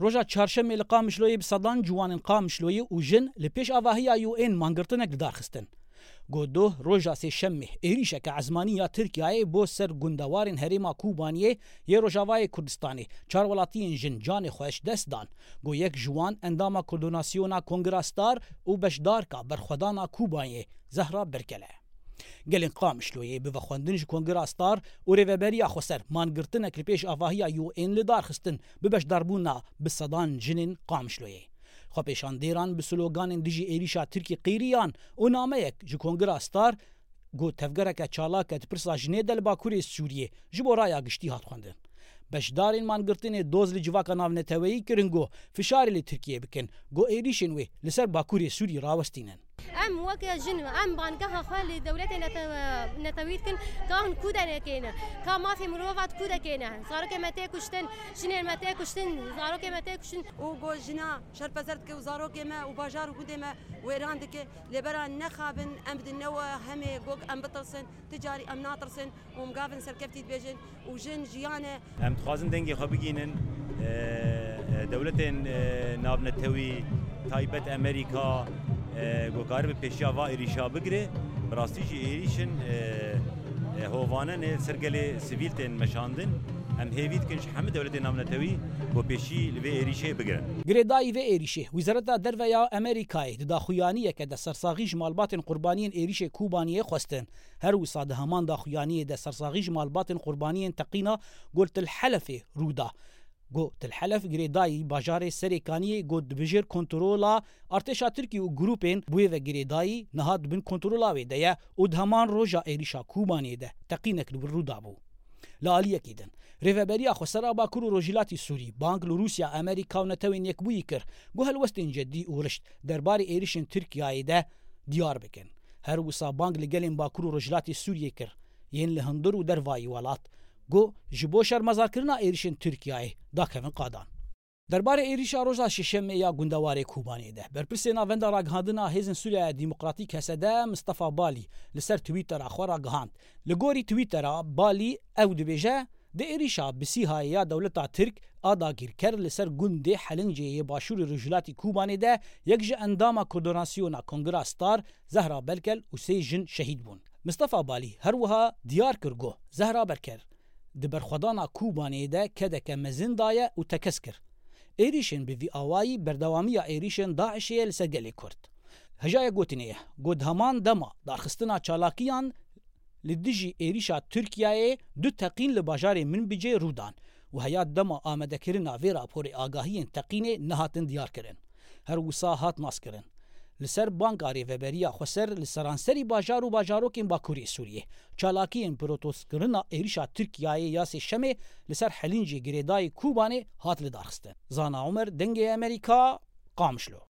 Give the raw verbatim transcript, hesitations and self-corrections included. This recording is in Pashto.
روژا چهارشنبه li Qamişloyê bi sedan ciwanên Qamişloyê û jin li pêş avahiya U N mangirtinek li dar xistin. Godo roja sêşemê êrişeke ezmanî ya Tirkiyeyê bo ser gundewarên Herêma Kobaniyê yê Rojavayê Kurdistanê çar welatiyên jin canê xweş dest dan. Got yek ji wan endama koordinasyona Kongera Star û beşdarka berxwedana Kobaniyê Zehra Berkel e. Gelên Qamişloyê bi vexwendin ji Kongera Star û rêveberiya xweser mangirtinek li pêş avahiya U N li dar xistin bi beşdarbûna bi sedan jinên Qamişloyê. Xwepêşandêran bi sloganên dijî êrişa Tirkî qîriyan û nameyek ji Kongera Star got tevgereke çalak et pirsa jinê de li Bakurê Sûriyê ji bo raya giştî hat xwendin. Beşdarên mangirtinê doz li civaka navneteweyî kirin got fişarê li Tirkiyeyê bikin got êrişên wê li ser Bakurê Sûrî rawestînin. ام وکه جن ام بانگه خالی دولت نتوید کن کان کودا نکنه کا مافی مروفات کودا کنه زارو که مته کشتن جنین مته کشتن زارو که مته کشتن او گو جنا شرپزرد که زارو که ما و بازار کوده ما ویراند که لبران نخابن ام بدنو همه گوگ ام بترسن تجاری ام ناطرسن و مقابن سرکفتی بيجن و جن جیانه ام تخازن دنگی خو بگینن دولتین ناونتوی تایبت امریکا گوکار به پیشیا و ایریشا بگیره براستی جی ایریشن هوانه نه سرگل سیویل تن مشاندن ام هیوید کنش همه دولت نامنتوی با پیشی لوی ایریشه بگیرن. گریدای و ایریشه وزارت درویا امریکای داخویانیه که د سرساغی جمالبات قربانیین ایریشه کوبانیه خواستن هر وساد همان داخویانیه د سرساغی جمالبات قربانیین تقینا قلت الحلف رودا. گوت الحلف گریدایی باجار سریکانی گود بجر کنترولا ارتشا ترکی و گروپین بوی و گریدایی نهاد بن کنترولا و دیا و دهمان روژا ایریشا کوبانی ده تقینک لبر رو دابو. لالیه کیدن. ریوبریا خسرا باکور و روجیلاتی سوری بانک لروسیا امریکا و نتوین یک بویی کر گو هلوستین جدی و رشت درباری ایریشن ترکیای ده دیار بکن. هر وسا بانک لگلین باکور و روجیلاتی سوریه کر ین لهندر و دروایی ولات گو جبو شرمزار کرنا ایریشن ترکیای دا کevin قادان. درباره ایریشا روژا ششمه یا گوندوارê Kobaniyê de berpirsê navenda ragihandina Hêzên Sûriya Demokratîk hesede Mustafa Balî li ser Twîtera xwe ragihand. Li gorî Twîtera Balî ew dibêje di êrişa bi sîhayê ya dewleta Tirk a dagîrker li ser gundê Helincê yê Başûrê Rojhilatî Kobanê de yek ji endama koordinasyona Kongera Star Zehra Berkel û sê jin şehîd bûn. Mustafa Balî her wiha diyar kir got Zehra Berkel di berxwedana Kobaniyê de kedeke mezin daye û tekez kir. Êrişên bi vî awayî berdewamiya êrişên Daişê ye li ser gelê Kurd. Hejaya gotinê ye got heman dema darxistina çalakiyan li dijî êrişa Tirkiyeyê du teqîn li bajarê Minbicê rûdan û heya dema amedekirina vê raporê agahiyên teqînê nehatin diyar kirin. Her wisa hat naskirin. li ser banka rêveberiya xweser li seranserî bajar û bajarokên Bakurê Sûriyê. Çalakiyên protostkirina êrişa Tirkiyeyê ya sêşemê li ser Helincê girêdayê Kobanê hat li darxistin. Zana Umer dengê Amerîka Qamişlo.